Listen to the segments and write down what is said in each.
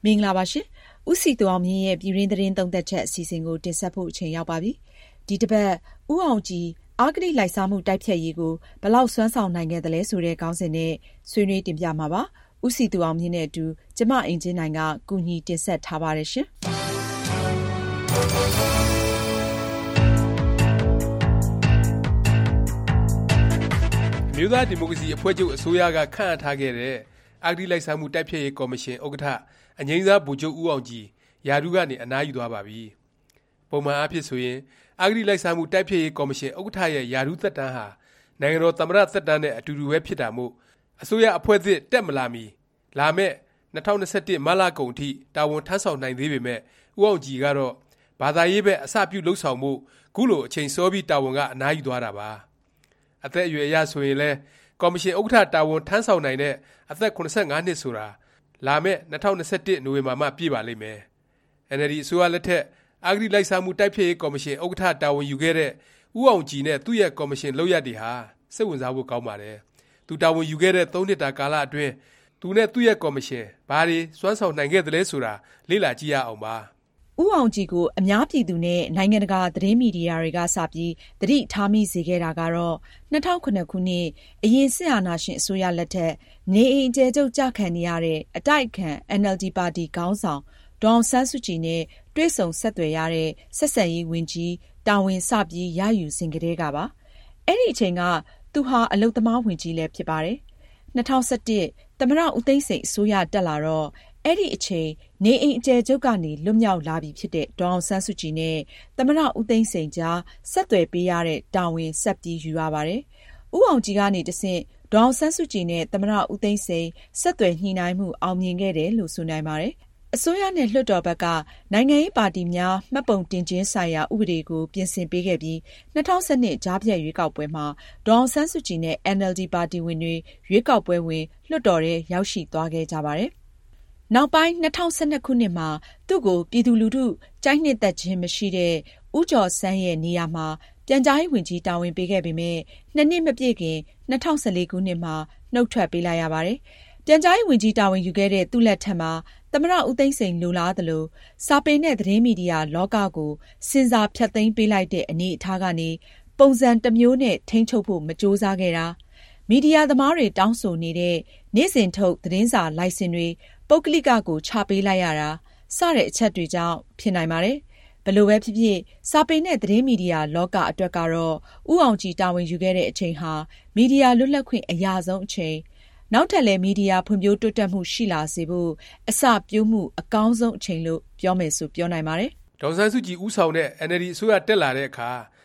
မင်္ဂလာပါရှင်။ဦးစီသူအောင်မြင့်ရဲ့ပြည်တွင်းသတင်းသုံးသပ်ချက်အစီအစဉ်ကိုတင်ဆက်ဖို့အချိန်ရောက်ပါပြီ။ဒီတစ်ပတ်ဦးအောင်ကြည်အဂတိလိုက်စားမှုတိုက်ဖျက်ရေးကိုဘယ်လောက်စွမ်းဆောင်နိုင်ခဲ့သလဲဆိုတဲ့ခေါင်းစဉ်နဲ့ဆွေးနွေးတင်ပြမှာပါ။ဦးစီသူအောင်မြင့်နဲ့အတူကျမအင်ဂျင်နိုင်ကကူညီတင်ဆက်ထားပါတယ်ရှင်။မြို့သားဒီမိုကရေစီအဖွဲ့ချုပ်အစိုးရကခန့်အပ်ထားခဲ့တဲ့အဂတိလိုက်စားမှုတိုက်ဖျက်ရေးကော်မရှင်ဥက္ကဋ္ဌအငြိမ်းစားဗိုလ်ချုပ်ဦးအောင်ကြည်ရာထူးကနေအနားယူသွားပါပြီ။ပုံမှန်အားဖြင့်ဆိုရင်အဂတိလိုက်စားမှုတိုက်ဖျက်ရေးကော်မရှင်ဥက္ကဋ္ဌရဲ့ရာထူးသက်တမ်းဟာနိုင်ငံတော်သမ္မတသက်တမ်းနဲ့အတူတူပဲဖြစ်တာမို့အစိုးရအဖွဲ့သစ်တက်မလာမီလာမယ့်2021မတ်လကုန်ထိတာဝန်ထမ်းဆောင်နိုင်သေးပေမဲ့ဦးအောင်ကြည်ကတော့ဘာသာရေးဘက်အစပြုလှုပ်ဆောင်မှုခုလိုအချိန်စောပြီးတာဝန်ကအနားယူသွားတာပါ။အသက်အရွယ်အရဆိုရင်လဲကော်မရှင်ဥက္ကဋ္ဌတာဝန်ထမ်းဆောင်နိုင်တဲ့အသက်85နှစ်ဆိုတာလာမယ့်2021နိုဝင်ဘာမှပြည့်ပါလိမ့်မယ်။ NLD အစိုးရလက်ထက်အဂတိလိုက်စားမှုတိုက်ဖျက်ရေးကော်မရှင်ဥက္ကဋ္ဌတာဝန်ယူခဲ့တဲ့ဦးအောင်ကြည်နဲ့သူ့ရဲ့ကော်မရှင်လုပ်ရပ်တွေဟာစိတ်ဝင်စားဖို့ကောင်းပါတယ်။သူတာဝန်ယူခဲ့တဲ့3နှစ်တာကာလအတွင်းသူနဲ့သူ့ရဲ့ကော်မရှင်ဘာတွေစွမ်းဆောင်နိုင်ခဲ့သလဲဆိုတာလေ့လာကြည့်ရအောင်ပါ။ဦးအောင်ကြည်ကိုအများပြည်သူနဲ့နိုင်ငံတကာသတင်းမီဒီယာတွေကစပြီးသတိထားမိစေခဲ့တာကတော့2009ခုနှစ်အရင်စစ်အာဏာရှင်အစိုးရလက်ထက်နေအိမ်အကျယ်ချုပ်ကြခံနေရတဲ့အတိုက်အခံ NLD ပါတီခေါင်းဆောင်ဒေါ်အောင်ဆန်းစုကြည်နဲ့တွေ့ဆုံဆက်သွယ်ရတဲ့ဆက်ဆံရေးဝန်ကြီးတာဝန်စပြီးရယူစဉ်ကတည်းကပါ။အဲ့ဒီအချိန်ကသူဟာအလုပ်သမားဝန်ကြီးလည်းဖြစ်ပါတယ်။2011သမ္မတဦးသိန်းစိန်အစိုးရတက်လာတော့အဲ့ဒီအချိန်နေအိမ်အကျယ်ချုပ်ကနေလွတ်မြောက်လာပြီဖြစ်တဲ့ဒေါ်အောင်ဆန်းစုကြည်နဲ့သမ္မတဦးသိန်းစိန်ကြားဆက်သွယ်ပေးရတဲ့တာဝန်ဆက်ပြီးယူရပါတယ်။ဦးအောင်ကြည်ကနေတဆင့်ဒေါ်အောင်ဆန်းစုကြည်နဲ့သမ္မတဦးသိန်းစိန်ဆက်သွယ်ညှိနှိုင်းမှုအောင်မြင်ခဲ့တယ်လို့ဆိုနိုင်ပါတယ်။အစိုးရနဲ့လွှတ်တော်ဘက်ကနိုင်ငံရေးပါတီများမှတ်ပုံတင်ခြင်းဆိုင်ရာဥပဒေကိုပြင်ဆင်ပေးခဲ့ပြီး2012ကြားဖြတ်ရွေးကောက်ပွဲမှာဒေါ်အောင်ဆန်းစုကြည်နဲ့ NLD ပါတီဝင်တွေရွေးကောက်ပွဲဝင်လွှတ်တော်ထဲရောက်ရှိသွားခဲ့ကြပါတယ်။နောက်ပိုင်း2012ခုနှစ်မှာသူ့ကိုပြည်သူလူထုကြိုက်နှစ်သက်ခြင်းမရှိတဲ့ဦးကျော်ဆန်းရဲ့နေရာမှာပြန်ကြားရေးဝန်ကြီးတာဝန်ပေးခဲ့ပေမဲ့2နှစ်မပြည့်ခင်2014ခုနှစ်မှာနှုတ်ထွက်ပေးလိုက်ရပါတယ်။ပြန်ကြားရေးဝန်ကြီးတာဝန်ယူခဲ့တဲ့သူ့လက်ထက်မှာသမ္မတဦးသိန်းစိန်လိုလားသလိုစာပေနဲ့သတင်းမီဒီယာလောကကိုစင်စာဖျက်သိမ်းပေးလိုက်တဲ့အနေအထားကနေပုံစံတစ်မျိုးနဲ့ထိန်းချုပ်ဖို့မကြိုးစားခဲ့တာမီဒီယာသမားတွေတောင်းဆိုနေတဲ့နေ့စဉ်ထုတ်သတင်းစာလိုင်စင်တွေပုဂ္ဂလိကကိုချပေးလိုက်ရတာစတဲ့အချက်တွေကြောင့်ဖြစ်နိုင်ပါတယ်။ဘယ်လိုပဲဖြစ်ဖြစ်စာပေနဲ့သတင်းမီဒီယာလောကအတွက်ကတော့ဦးအောင်ကြည်တာဝန်ယူခဲ့တဲ့အချိန်ဟာမီဒီယာလွတ်လပ်ခွင့်အရာဆုံးအချိန်နောက်ထပ်လည်းမီဒီယာဖွံ့ဖြိုးတိုးတက်မှုရှိလာစေဖို့အစပျိုးမှုအကောင်းဆုံးအချိန်လို့ပြောမယ်ဆိုပြောနိုင်ပါတယ်။ဒေါ်အောင်ဆန်းစုကြည်ဦးဆောင်တဲ့ NLD အစိုးရတက်လာတဲ့အခါ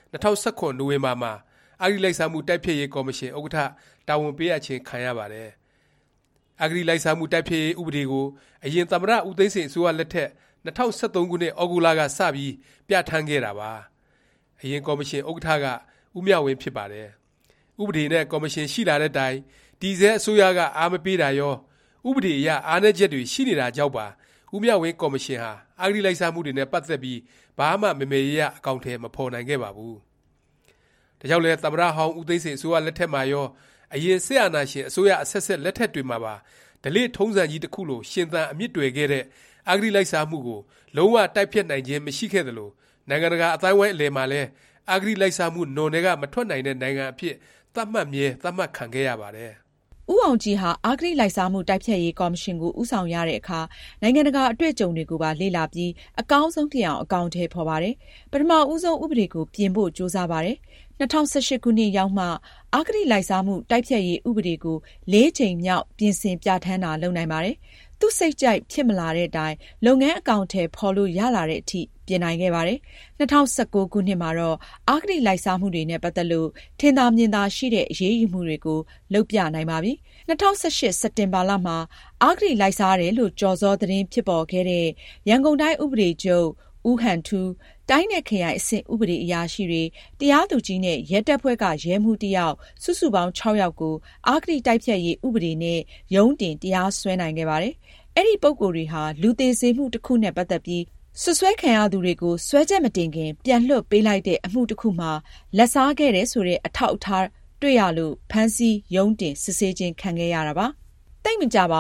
2019နိုဝင်ဘာမှာအဂတိလိုက်စားမှုတိုက်ဖျက်ရေးကော်မရှင်ဥက္ကဋ္ဌတာဝန်ပေးအပ်ခြင်းခံရပါတယ်။အဂတိလိုက်စားမှုတိုက်ဖျက်ရေးဥပဒေကိုအရင်သမ္မတဦးသိန်းစိန်အစိုးရလက်ထက်2013ခုနှစ်ဩဂုတ်လကစပြီးပြဋ္ဌာန်းခဲ့တာပါ။အရင်ကော်မရှင်ဥက္ကဋ္ဌကဦးမြဝင်းဖြစ်ပါတယ်။ဥပဒေနဲ့ကော်မရှင်ရှိလာတဲ့တိုင်ဒီဇဲအစိုးရကအားမပေးတာရောဥပဒေအရအားနည်းချက်တွေရှိနေတာကြောင့်ပါဦးမြဝင်းကော်မရှင်ဟာအဂတိလိုက်စားမှုတွေနဲ့ပတ်သက်ပြီးဘာမှမမေရအကောင့်ထဲမဖော်နိုင်ခဲ့ပါဘူး။ဒါကြောင့်လဲသမ္မတဟောင်းဦးသိန်းစိန်အစိုးရလက်ထက်မှာရောအရင်စစ်အာဏာရှင်အစိုးရအဆက်ဆက်လက်ထက်တွေမှာပါဓလေ့ထုံးစံကြီးတစ်ခုလိုရှင်သန်အမြင့်တွယ်ခဲ့တဲ့အဂတိလိုက်စားမှုကိုလုံးဝတိုက်ဖြတ်နိုင်ခြင်းမရှိခဲ့သလိုနိုင်ငံတကာအတိုင်းအဝိုင်းအလယ်မှာလည်းအဂတိလိုက်စားမှုနွန်တွေကမထွက်နိုင်တဲ့နိုင်ငံအဖြစ်သတ်မှတ်ခံခဲ့ရပါတယ်။ဦးအောင်ကြည်ဟာအဂတိလိုက်စားမှုတိုက်ဖျက်ရေးကော်မရှင်ကိုဦးဆောင်ရတဲ့အခါနိုင်ငံတကာအတွေ့အကြုံတွေကိုပါလေ့လာပြီးအကောင်းဆုံးဖြစ်အောင်အကောင်အထည်ဖော်ပါတယ်။ပထမဦးဆုံးဥပဒေကိုပြင်ဖို့ကြိုးစားပါတယ်။2018ခုနှစ်ရောက်မှအဂတိလိုက်စားမှုတိုက်ဖျက်ရေးဥပဒေကို4ချိန်မြောက်ပြင်ဆင်ပြဋ္ဌာန်းတာလုပ်နိုင်ပါတယ်။သူ့စိတ်ကြိုက်ဖြစ်မလာတဲ့အတိုင်းလုပ်ငန်းအကောင်အထည်ဖော်လို့ရလာတဲ့အထိပြင်နိုင်ခဲ့ပါတယ်။2019ခုနှစ်မှာတော့အဂတိလိုက်စားမှုတွေနဲ့ပတ်သက်လို့ထင်သာမြင်သာရှိတဲ့အရေးယူမှုတွေကိုလုပ်ပြနိုင်ပါပြီ။2018စက်တင်ဘာလမှာအဂတိလိုက်စားတယ်လို့ကြော်စောသတင်းဖြစ်ပေါ်ခဲ့တဲ့ရန်ကုန်တိုင်းဥပဒေချုပ်ဦးဟန်ထူးတိုင်းနဲ့ခရိုင်အဆင့်ဥပဒေအရာရှိတွေတရားသူကြီးနဲ့ရဲတပ်ဖွဲ့ကရဲမှူးတစ်ယောက်စုစုပေါင်း6ယောက်ကိုအဂတိတိုက်ဖျက်ရေးဥပဒေနဲ့ရုံးတင်တရားစွဲနိုင်ခဲ့ပါတယ်။အဲ့ဒီပုဂ္ဂိုလ်တွေဟာလူသေစေမှုတစ်ခုနဲ့ပတ်သက်ပြီးစွပ်စွဲခံရသူတွေကိုစွဲချက်မတင်ခင်ပြန်လွှတ်ပေးလိုက်တဲ့အမှုတစ်ခုမှာလက်စားခဲ့တယ်ဆိုတဲ့အထောက်အထားတွေ့ရလို့ဖမ်းဆီးရုံးတင်စစ်ဆေးခြင်းခံခဲ့ရတာပါ။တိတ်မကြပါဘူး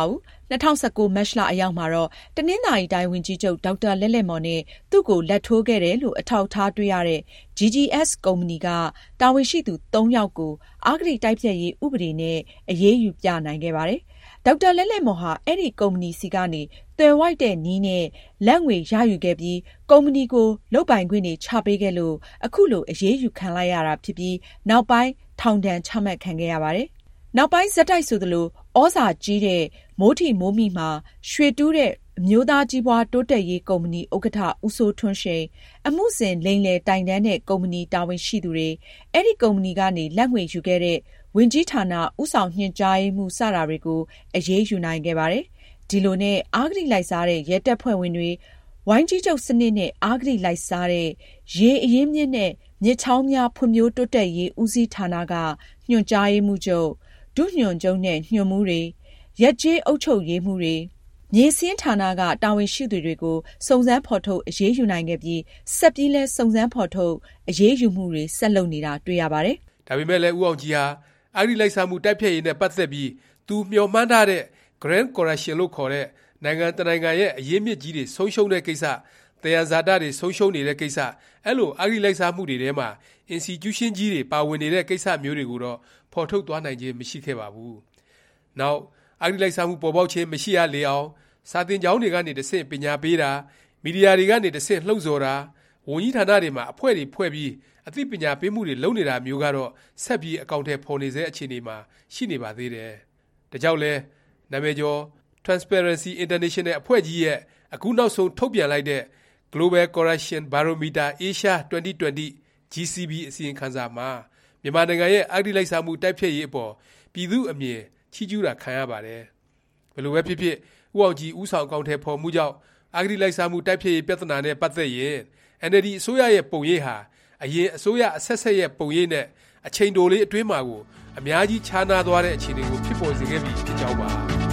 2019 မတ်လအရောက်မှာတော့တနင်္သာရီတိုင်းဝန်ကြီးချုပ်ဒေါက်တာလဲ့လဲ့မော်နဲ့သူ့ကိုလက်ထိုးခဲ့တယ်လို့အထောက်အထားတွေ့ရတဲ့ GGS ကုမ္ပဏီကတာဝန်ရှိသူ 3 ယောက်ကိုအဂတိတိုက်ဖျက်ရေးဥပဒေနဲ့အရေးယူပြနိုင်ခဲ့ပါတယ်။ဒေါက်တာလဲ့လဲ့မော်ဟာအဲ့ဒီကုမ္ပဏီစီကနေသွယ်ဝိုက်တဲ့နည်းနဲ့လက်ငွေရယူခဲ့ပြီးကုမ္ပဏီကိုလုပ်ပိုင်ခွင့်တွေချပေးခဲ့လို့အခုလိုအရေးယူခံလိုက်ရတာဖြစ်ပြီးနောက်ပိုင်းထောင်ဒဏ်ချမှတ်ခံခဲ့ရပါတယ်။နောက်ပိုင်းဆက်တိုက်ဆိုသလိုဩဇာကြီးတဲ့မိုးထီမိုးမိမှာရွှေတူးတဲ့အမျိုးသားကြီးပွားတိုးတက်ရေးကုမ္ပဏီဥက္ကဋ္ဌဦးစိုးထွန်းရှိန်အမှုစဉ်လိမ်လည်တိုင်တန်းတဲ့ကုမ္ပဏီတာဝန်ရှိသူတွေအဲ့ဒီကုမ္ပဏီကနေလက်ငွေယူခဲ့တဲ့ဝန်ကြီးဌာနဥဆောင်ညွှန်ကြားရေးမှူးစတာတွေကိုအရေးယူနိုင်ခဲ့ပါတယ်။ဒီလိုနဲ့အဂတိလိုက်စားတဲ့ရဲတပ်ဖွဲ့ဝင်တွေဝိုင်းကြီးချုပ်စနစ်နဲ့အဂတိလိုက်စားတဲ့ရေအရင်းမြစ်နဲ့မြစ်ချောင်းများဖွံ့ဖြိုးတိုးတက်ရေးဦးစီးဌာနကညွှန်ကြားရေးမှူးချုပ်ဒုညွှန်ချုပ်နဲ့ညွှန်မှူးတွေရက်ကျေးအုပ်ချုပ်ရေးမှူးတွေမြေစင်းဌာနကတာဝန်ရှိသူတွေကိုစုံစမ်းဖော်ထုတ်အရေးယူနိုင်ခဲ့ပြီးဆက်ပြီးလဲစုံစမ်းဖော်ထုတ်အရေးယူမှုတွေဆက်လုပ်နေတာတွေ့ရပါတယ်။ဒါပေမဲ့လည်းဦးအောင်ကြည်ဟာအဂတိလိုက်စားမှုတိုက်ဖျက်ရေးနဲ့ပတ်သက်ပြီးသူမျှော်မှန်းထားတဲ့ Grand Corruption လို့ခေါ်တဲ့နိုင်ငံတနိုင်ငံရဲ့အရင်းမြစ်ကြီးတွေဆုံးရှုံးတဲ့ကိစ္စသယံဇာတတွေဆုံးရှုံးနေတဲ့ကိစ္စအဲ့လိုအဂတိလိုက်စားမှုတွေထဲမှာ institution ကြီးတွေပါဝင်နေတဲ့ကိစ္စမျိုးတွေကိုတော့ဖော်ထုတ်သွားနိုင်ခြင်းမရှိခဲ့ပါဘူး။နောက်အဂတိလိုက်စားမှုပေါ်ပေါက်ခြင်းမရှိရလေအောင်စာသင်ကျောင်းတွေကနေတဆင့်ပညာပေးတာမီဒီယာတွေကနေတဆင့်လှုံ့ဆော်တာဝန်ကြီးဌာနတွေမှာအဖွဲ့တွေဖွဲ့ပြီးအသိပညာပေးမှုတွေလုပ်နေတာမျိုးကတော့ဆက်ပြီးအကောင့်ထဲပေါ်နေစေအခြေအနေမှာရှိနေပါသေးတယ်။ဒါကြောင့်လဲနာမည်ကျော် Transparency International အဖွဲ့ကြီးရဲ့အခုနောက်ဆုံးထုတ်ပြန်လိုက်တဲ့ Global Corruption Barometer Asia 2020 GCB အစီရင်ခံစာမှာမြန်မာနိုင်ငံရဲ့အဂတိလိုက်စားမှုတိုက်ဖျက်ရေးအပေါ်ပြည်သူအမြင်ချီးကျူးတာခံရပါတယ်။ဘယ်လိုပဲဖြစ်ဖြစ်ဦးအောင်ကြည်ဦးဆောင်အကောင့်ထဲပေါ်မှုကြောင့်အဂတိလိုက်စားမှုတိုက်ဖျက်ရေးပြဿနာနဲ့ပတ်သက်ရင် NLD အစိုးရရဲ့ပုံရိပ်ဟာအရင်အစိုးရအဆက်ဆက်ရဲ့ပုံရိပ်နဲ့အချိန်တိုလေးအတွင်းမှာကိုအများကြီးခြားနားသွားတဲ့အခြေအနေကိုဖြစ်ပေါ်စေခဲ့ပြီဖြစ်ကြောင်းပါ